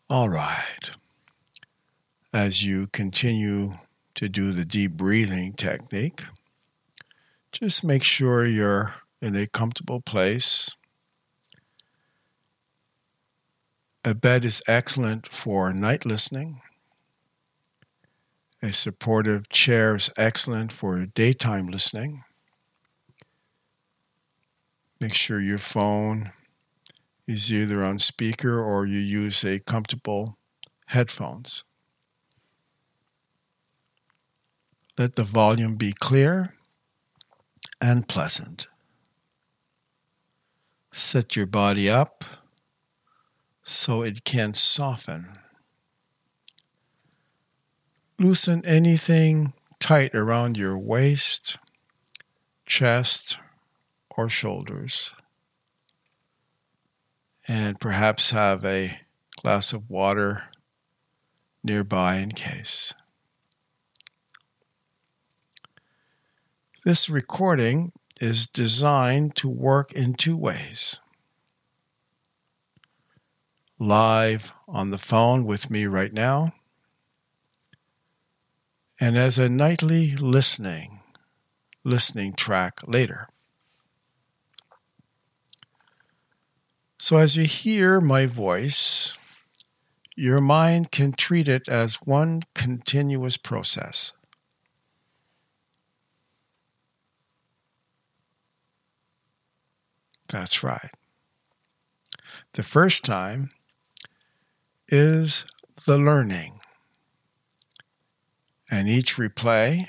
All right. As you continue to do the deep breathing technique, just make sure you're in a comfortable place. A bed is excellent for night listening. A supportive chair is excellent for daytime listening. Make sure your phone is either on speaker or you use a comfortable headphones. Let the volume be clear and pleasant. Set your body up so it can soften. Loosen anything tight around your waist, chest, or shoulders. And perhaps have a glass of water nearby in case. This recording is designed to work in two ways. Live on the phone with me right now, and as a nightly listening track later. So as you hear my voice, your mind can treat it as one continuous process. That's right. The first time is the learning. And each replay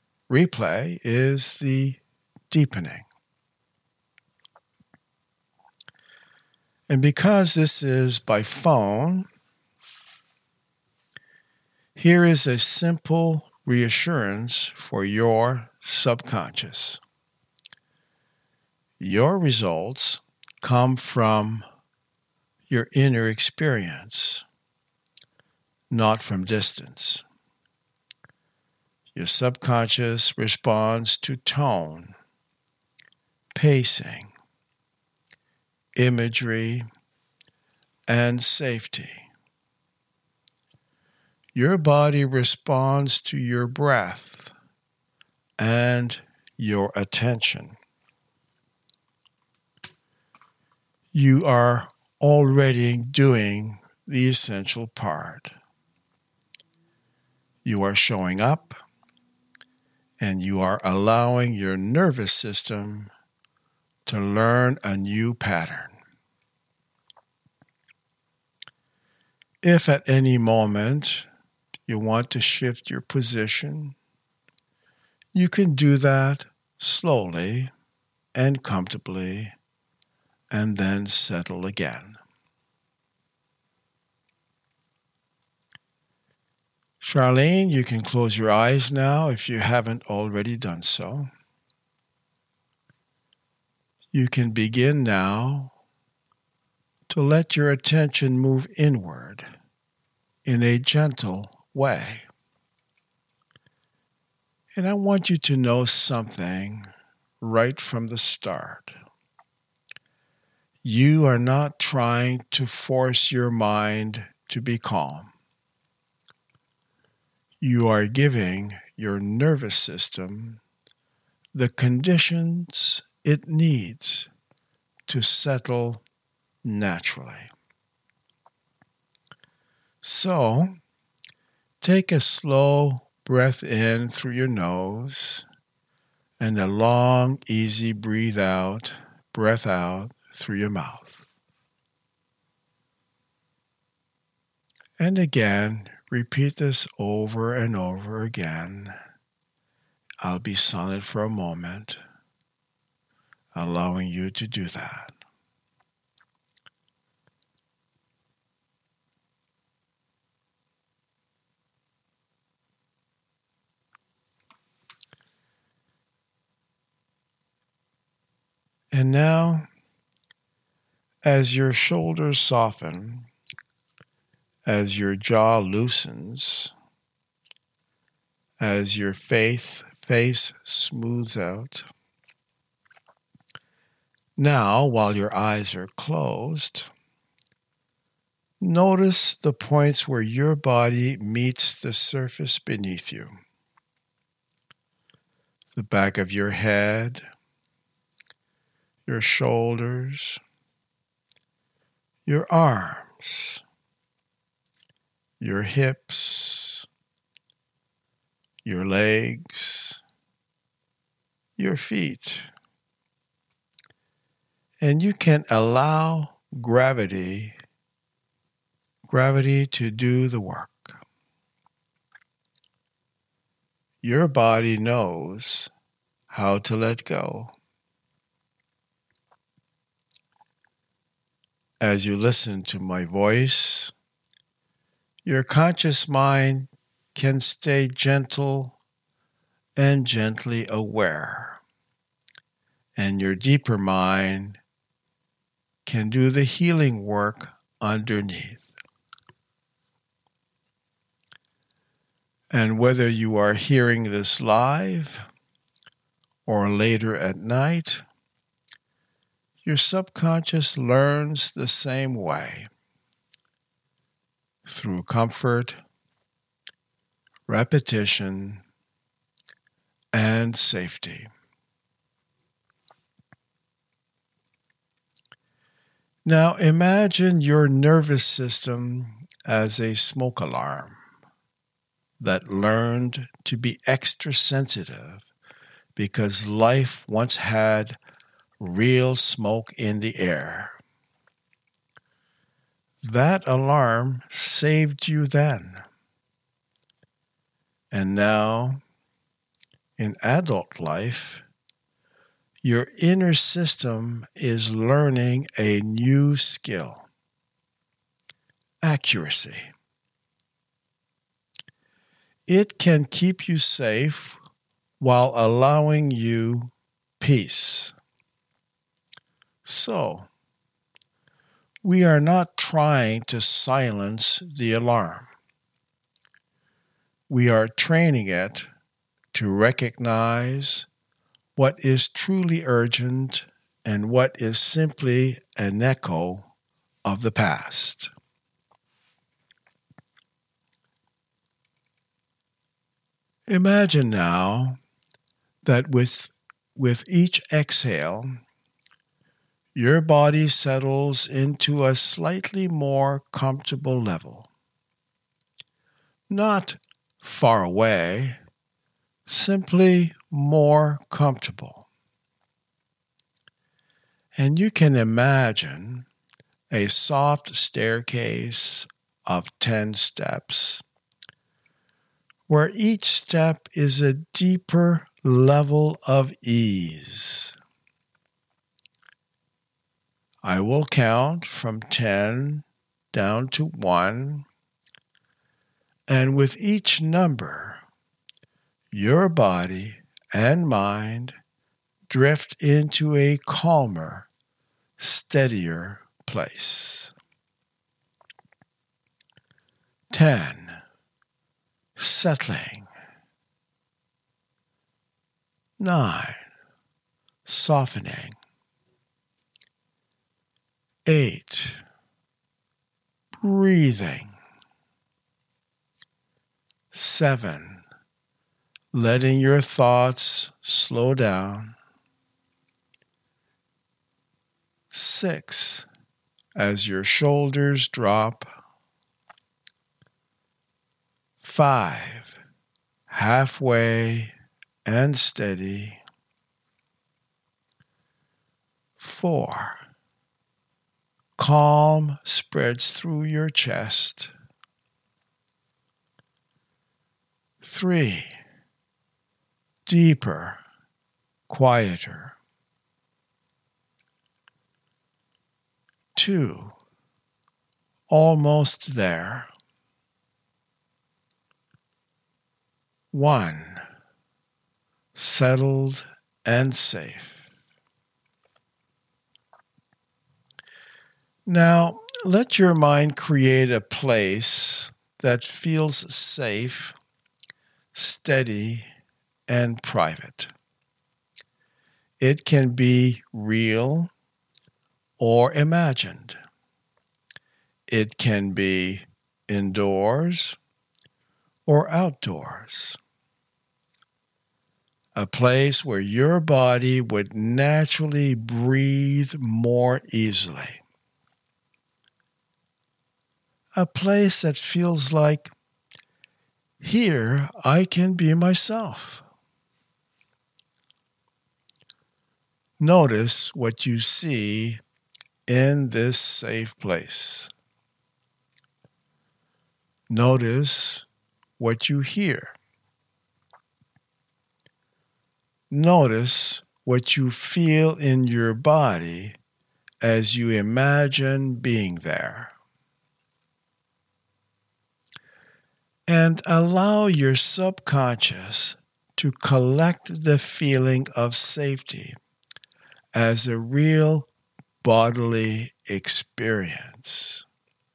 is the deepening. And because this is by phone, here is a simple reassurance for your subconscious. Your results come from your inner experience, not from distance. Your subconscious responds to tone, pacing, imagery, and safety. Your body responds to your breath and your attention. You are already doing the essential part. You are showing up, and you are allowing your nervous system to learn a new pattern. If at any moment you want to shift your position, you can do that slowly and comfortably, and then settle again. Charlene, you can close your eyes now if you haven't already done so. You can begin now to let your attention move inward in a gentle way. And I want you to know something right from the start. You are not trying to force your mind to be calm. You are giving your nervous system the conditions it needs to settle naturally. So, take a slow breath in through your nose and a long, easy breath out through your mouth. And again, repeat this over and over again. I'll be silent for a moment, allowing you to do that. And now, as your shoulders soften, as your jaw loosens, as your face smooths out, now, while your eyes are closed, Notice the points where your body meets the surface beneath you. The back of your head, your shoulders, your arms, your hips, your legs, your feet. And you can allow gravity to do the work. Your body knows how to let go. As you listen to my voice, your conscious mind can stay gentle and gently aware, and your deeper mind can do the healing work underneath. And whether you are hearing this live or later at night, your subconscious learns the same way, through comfort, repetition, and safety. Now imagine your nervous system as a smoke alarm that learned to be extra sensitive because life once had real smoke in the air. That alarm saved you then. And now, in adult life, your inner system is learning a new skill: accuracy. It can keep you safe while allowing you peace. So, we are not trying to silence the alarm. We are training it to recognize what is truly urgent and what is simply an echo of the past. Imagine now that with each exhale, your body settles into a slightly more comfortable level. Not far away, simply more comfortable. And you can imagine a soft staircase of 10 steps, where each step is a deeper level of ease. I will count from 10 down to 1, and with each number, your body and mind drift into a calmer, steadier place. 10. Settling. 9. Softening. 8. Breathing. 7. Letting your thoughts slow down. 6. As your shoulders drop. 5. Halfway and steady. 4. Calm spreads through your chest. 3. Deeper, quieter. 2. Almost there. 1. Settled and safe. Now, let your mind create a place that feels safe, steady, and private. It can be real or imagined. It can be indoors or outdoors. A place where your body would naturally breathe more easily. A place that feels like, here I can be myself. Notice what you see in this safe place. Notice what you hear. Notice what you feel in your body as you imagine being there. And allow your subconscious to collect the feeling of safety as a real bodily experience.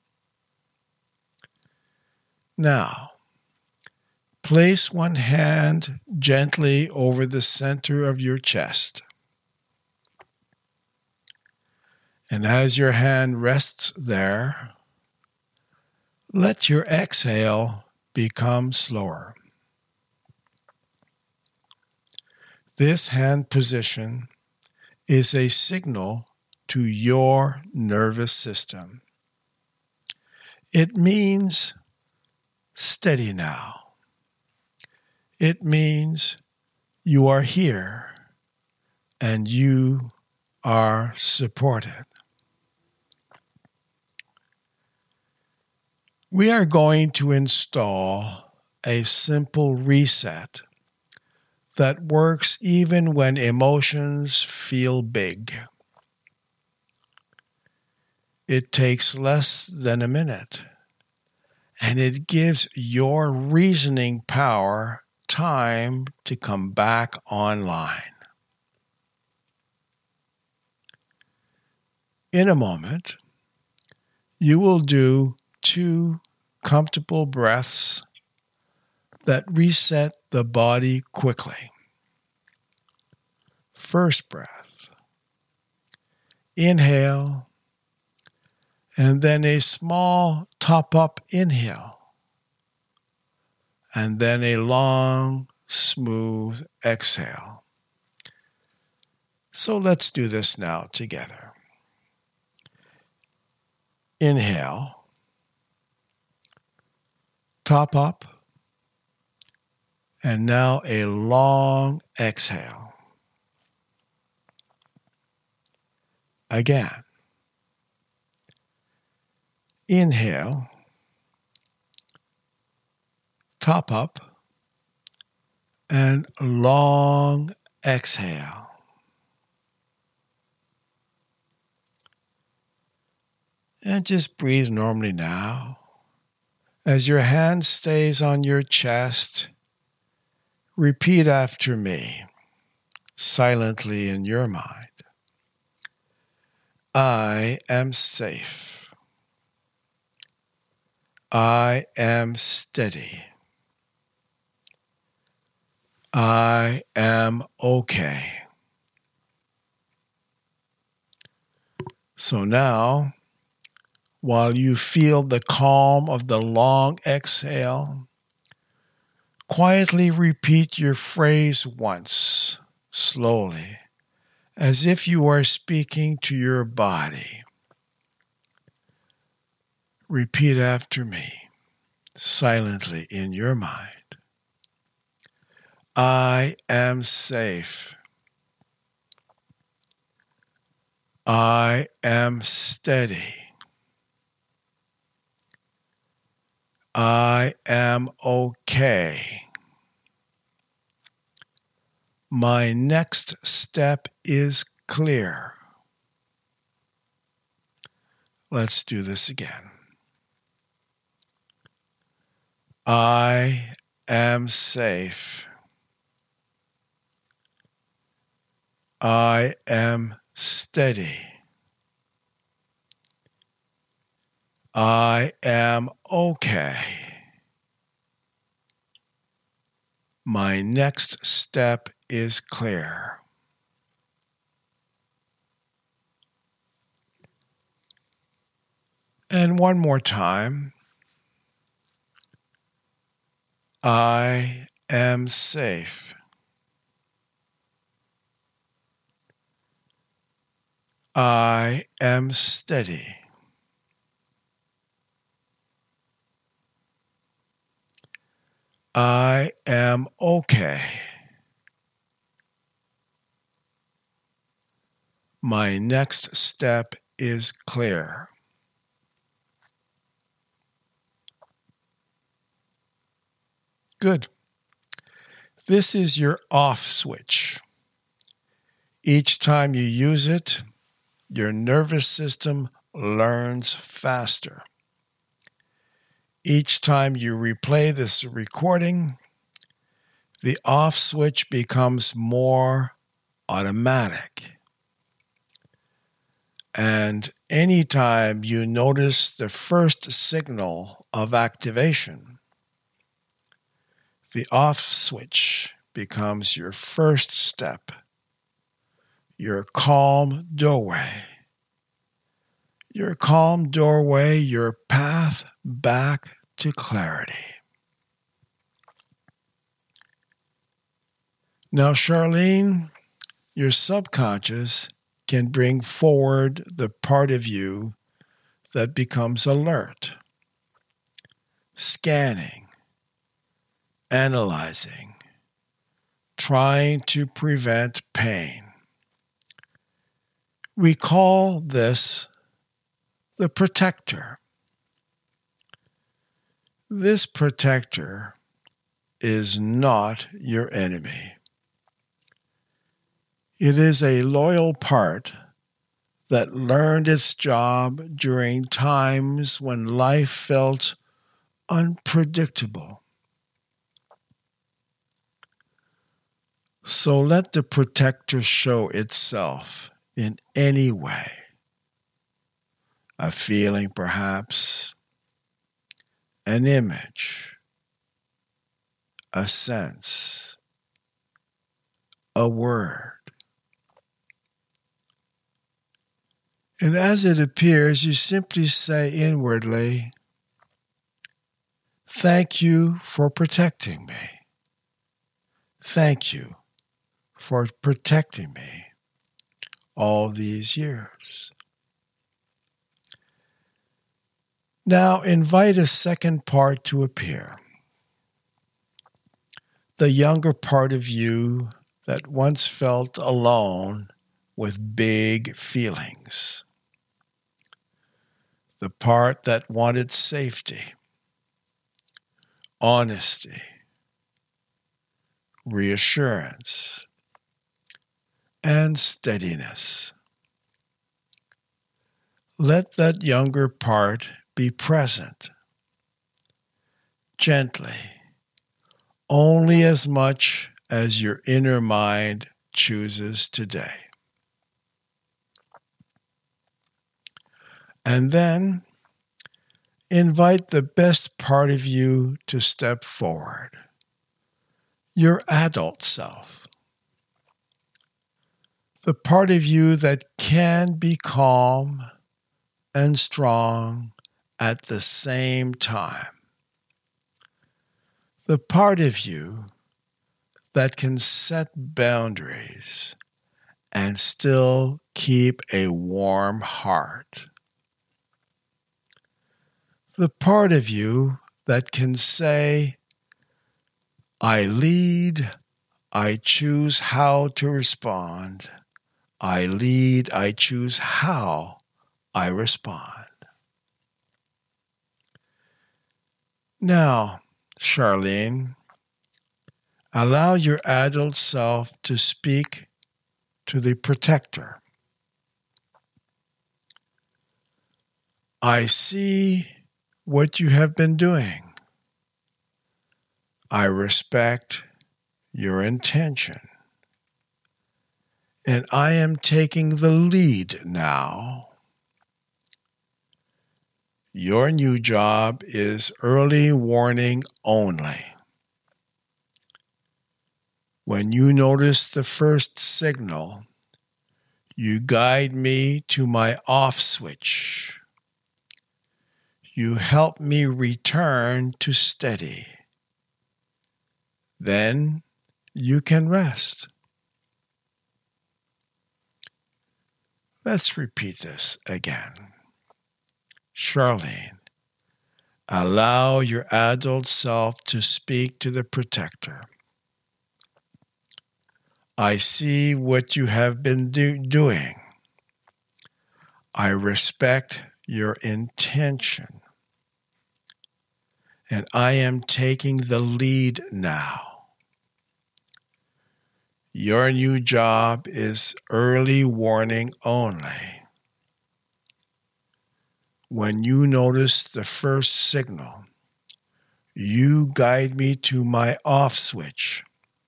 Now, place one hand gently over the center of your chest. And as your hand rests there, let your exhale become slower. This hand position is a signal to your nervous system. It means steady now. It means you are here and you are supported. We are going to install a simple reset that works even when emotions feel big. It takes less than a minute, and it gives your reasoning power time to come back online. In a moment, you will do 2 comfortable breaths that reset the body quickly. First breath. Inhale, and then a small top-up inhale, and then a long, smooth exhale. So let's do this now together. Inhale, top up, and now a long exhale. Again. Inhale, top up, and long exhale. And just breathe normally now. As your hand stays on your chest, repeat after me, silently in your mind. I am safe. I am steady. I am okay. So now, while you feel the calm of the long exhale, quietly repeat your phrase once, slowly, as if you are speaking to your body. Repeat after me, silently in your mind. I am safe. I am steady. I am okay. My next step is clear. Let's do this again. I am safe. I am steady. I am okay. My next step is clear. And one more time. I am safe. I am steady. I am okay. My next step is clear. Good. This is your off switch. Each time you use it, your nervous system learns faster. Each time you replay this recording, the off switch becomes more automatic. And anytime you notice the first signal of activation, the off switch becomes your first step, your calm doorway. Your calm doorway, your path back to clarity. Now, Charlene, your subconscious can bring forward the part of you that becomes alert, scanning, analyzing, trying to prevent pain. We call this the protector. This protector is not your enemy. It is a loyal part that learned its job during times when life felt unpredictable. So let the protector show itself in any way. A feeling, perhaps, an image, a sense, a word. And as it appears, you simply say inwardly, "Thank you for protecting me. Thank you for protecting me all these years." Now invite a second part to appear. The younger part of you that once felt alone with big feelings. The part that wanted safety, honesty, reassurance, and steadiness. Let that younger part be present, gently, only as much as your inner mind chooses today. And then invite the best part of you to step forward, your adult self. The part of you that can be calm and strong at the same time. The part of you that can set boundaries and still keep a warm heart. The part of you that can say, "I lead, I choose how to respond. I lead, I choose how I respond." Now, Charlene, allow your adult self to speak to the protector. "I see what you have been doing. I respect your intention. And I am taking the lead now. Your new job is early warning only. When you notice the first signal, you guide me to my off switch. You help me return to steady. Then you can rest. Let's repeat this again. Charlene, allow your adult self to speak to the protector. I see what you have been doing. I respect your intention. And I am taking the lead now. Your new job is early warning only. When you notice the first signal, you guide me to my off switch.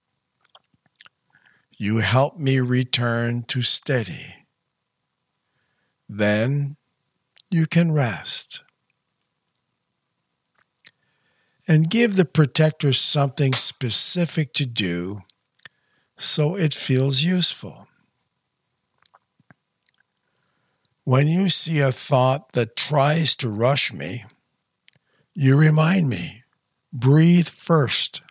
You help me return to steady. Then you can rest. And give the protector something specific to do so it feels useful. When you see a thought that tries to rush me, you remind me, breathe first.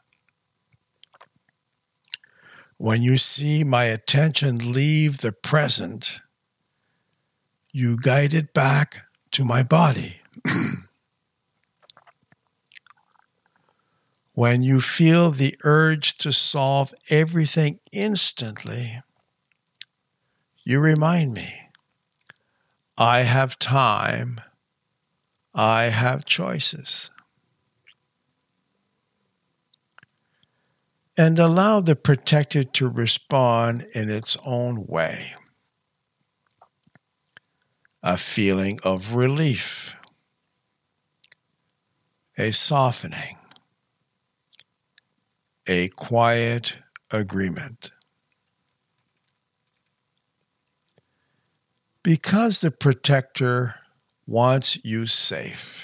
When you see my attention leave the present, you guide it back to my body. When you feel the urge to solve everything instantly, you remind me, I have time, I have choices. And allow the protector to respond in its own way. A feeling of relief, a softening, a quiet agreement. Because the protector wants you safe,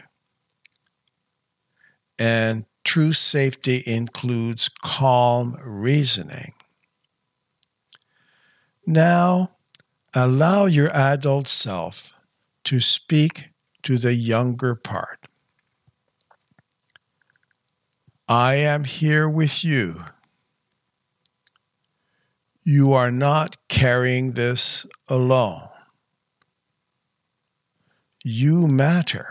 and true safety includes calm reasoning. Now, allow your adult self to speak to the younger part. I am here with you. You are not carrying this alone. You matter.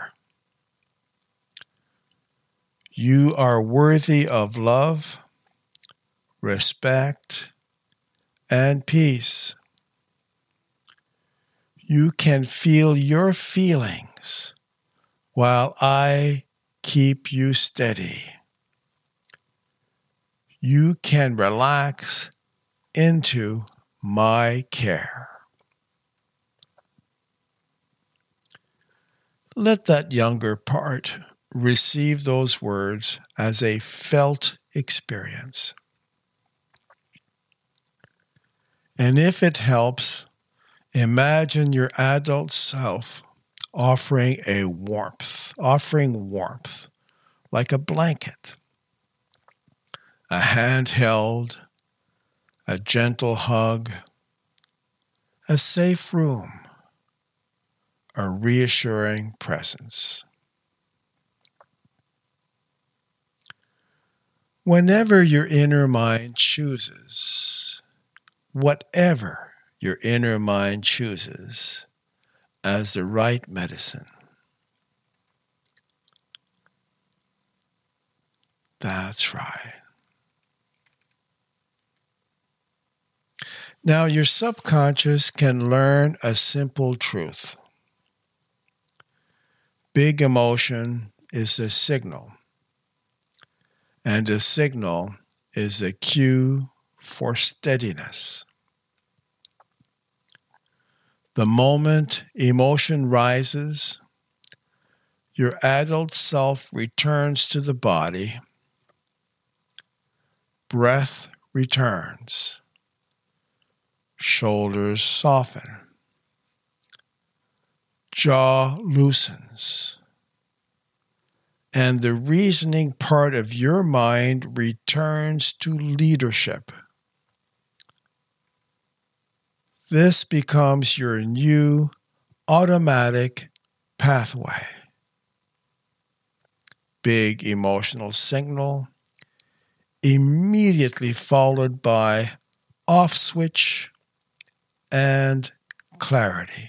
You are worthy of love, respect, and peace. You can feel your feelings while I keep you steady. You can relax into my care. Let that younger part receive those words as a felt experience. And if it helps, imagine your adult self offering warmth like a blanket, a hand held, a gentle hug, a safe room, a reassuring presence. Whenever your inner mind chooses, whatever your inner mind chooses as the right medicine, that's right. Now, your subconscious can learn a simple truth. Big emotion is a signal, and a signal is a cue for steadiness. The moment emotion rises, your adult self returns to the body, breath returns, shoulders soften, jaw loosens, and the reasoning part of your mind returns to leadership. This becomes your new automatic pathway. big emotional signal, immediately followed by off switch and clarity.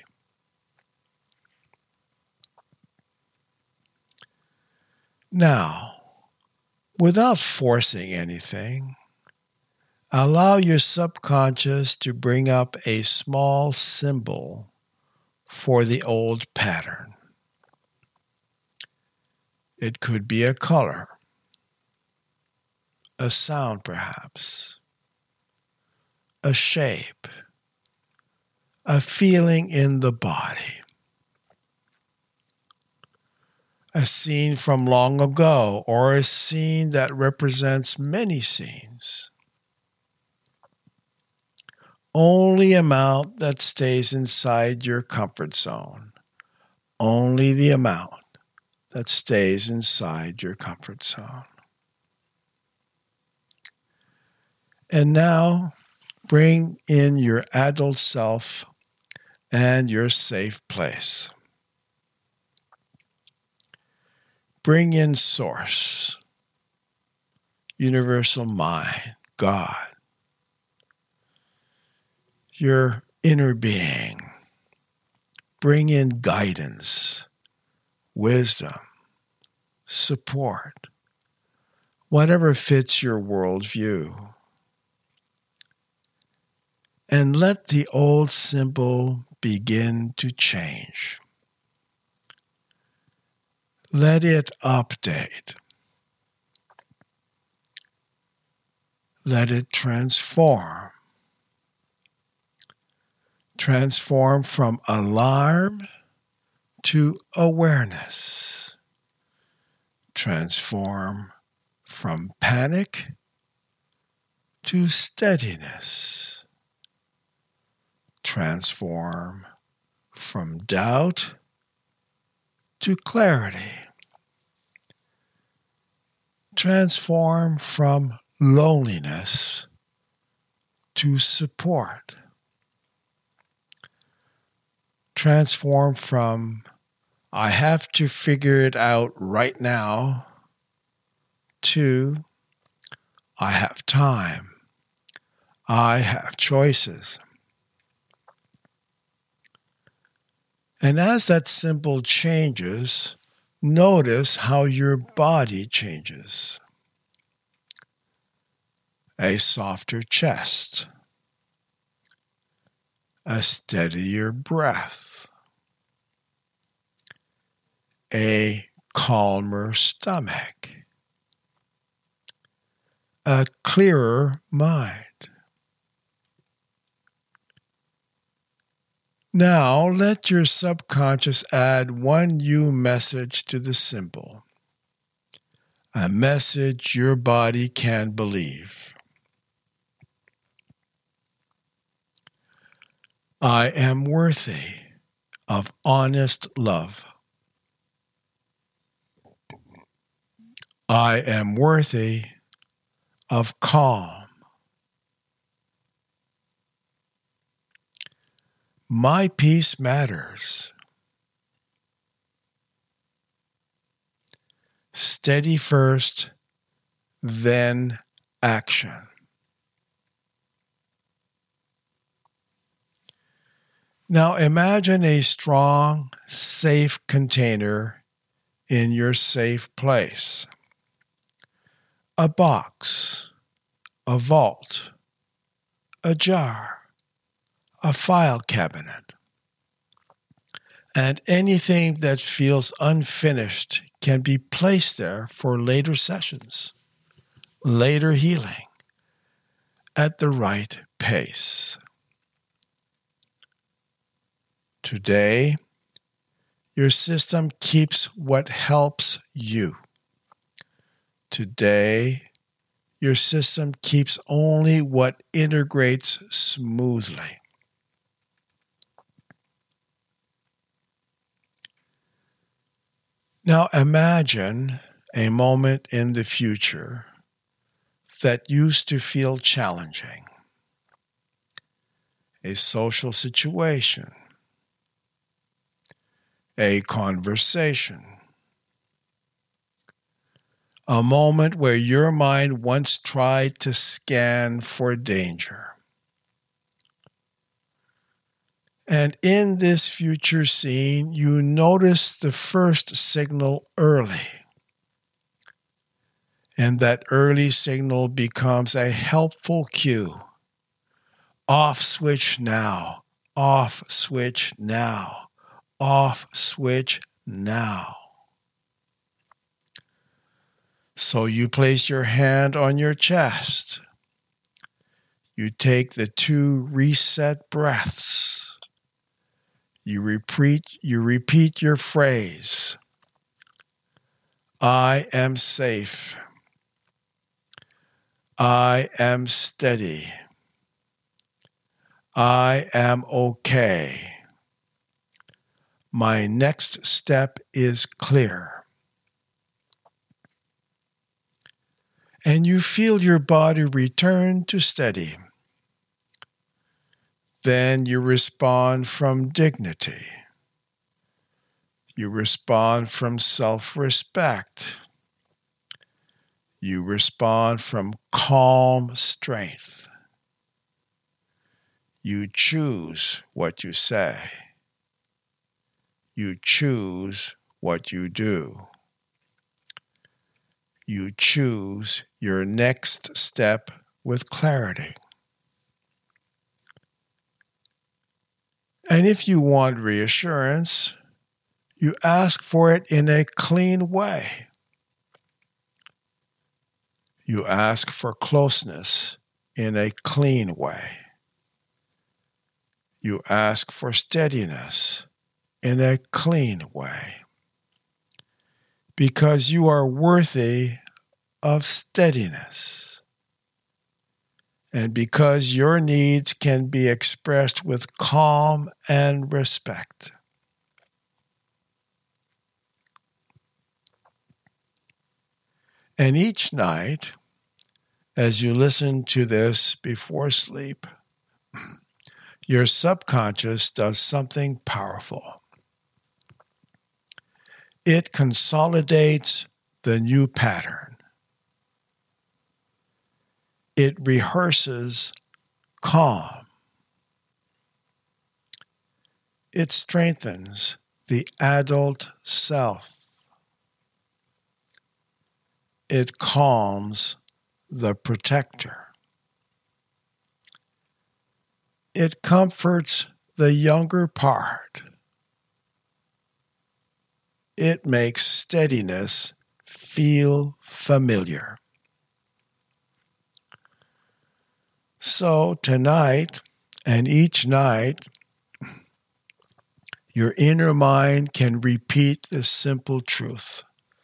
Now, without forcing anything, allow your subconscious to bring up a small symbol for the old pattern. It could be a color, a sound perhaps, a shape, a feeling in the body, a scene from long ago, or a scene that represents many scenes. Only amount that stays inside your comfort zone. Only the amount that stays inside your comfort zone. And now, bring in your adult self and your safe place. Bring in Source, Universal Mind, God, your inner being. Bring in guidance, wisdom, support, whatever fits your worldview. And let the old symbol begin to change. Let it update. Let it transform. Transform from alarm to awareness. Transform from panic to steadiness. Transform from doubt to clarity. Transform from loneliness to support. Transform from I have to figure it out right now to I have time. I have choices. And as that symbol changes, notice how your body changes. A softer chest, a steadier breath, a calmer stomach, a clearer mind. Now, let your subconscious add one new message to the symbol, a message your body can believe. I am worthy of honest love. I am worthy of calm. My peace matters. Steady first, then action. Now imagine a strong, safe container in your safe place. A box, a vault, a jar, a file cabinet. And anything that feels unfinished can be placed there for later sessions, later healing, at the right pace. Today, your system keeps what helps you. Today, your system keeps only what integrates smoothly. Now imagine a moment in the future that used to feel challenging. A social situation, a conversation, a moment where your mind once tried to scan for danger. And in this future scene, you notice the first signal early. And that early signal becomes a helpful cue. Off switch now, off switch now, off switch now. So you place your hand on your chest. You take the 2 reset breaths. You repeat your phrase. I am safe. I am steady. I am okay. My next step is clear. And you feel your body return to steady. Then you respond from dignity. You respond from self-respect. You respond from calm strength. You choose what you say. You choose what you do. You choose your next step with clarity. And if you want reassurance, you ask for it in a clean way. You ask for closeness in a clean way. You ask for steadiness in a clean way. Because you are worthy of steadiness. And because your needs can be expressed with calm and respect. And each night, as you listen to this before sleep, your subconscious does something powerful. It consolidates the new pattern. It rehearses calm. It strengthens the adult self. It calms the protector. It comforts the younger part. It makes steadiness feel familiar. So tonight and each night, your inner mind can repeat this simple truth.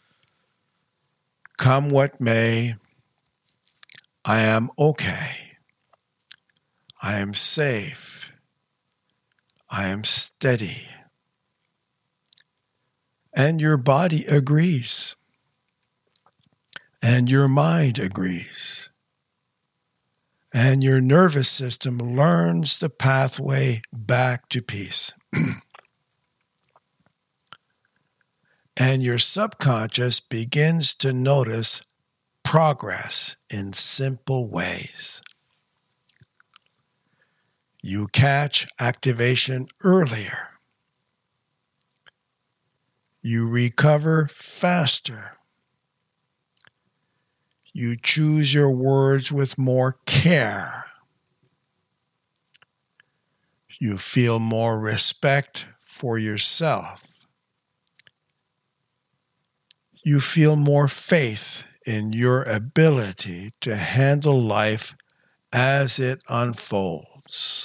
Come what may, I am okay. I am safe. I am steady. And your body agrees. And your mind agrees. And your nervous system learns the pathway back to peace. And your subconscious begins to notice progress in simple ways. You catch activation earlier. You recover faster. You choose your words with more care. You feel more respect for yourself. You feel more faith in your ability to handle life as it unfolds.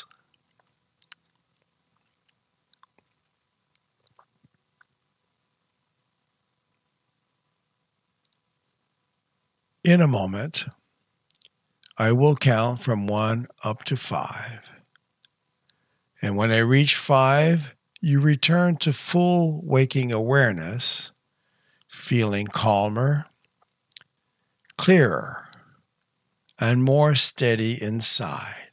In a moment, I will count from 1 up to 5. And when I reach 5, you return to full waking awareness, feeling calmer, clearer, and more steady inside.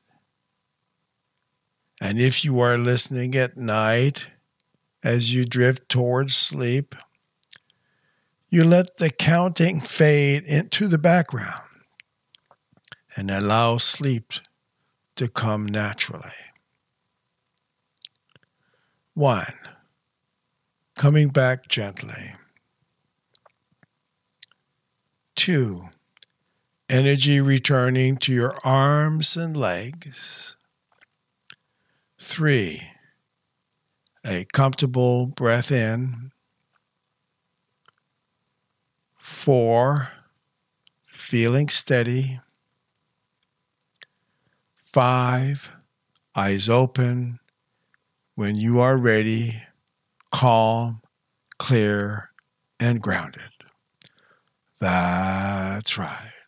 And if you are listening at night as you drift towards sleep, You let the counting fade into the background and allow sleep to come naturally. 1. Coming back gently. 2. Energy returning to your arms and legs. 3. A comfortable breath in. 4. Feeling steady. 5. Eyes open. When you are ready, calm, clear, and grounded. That's right.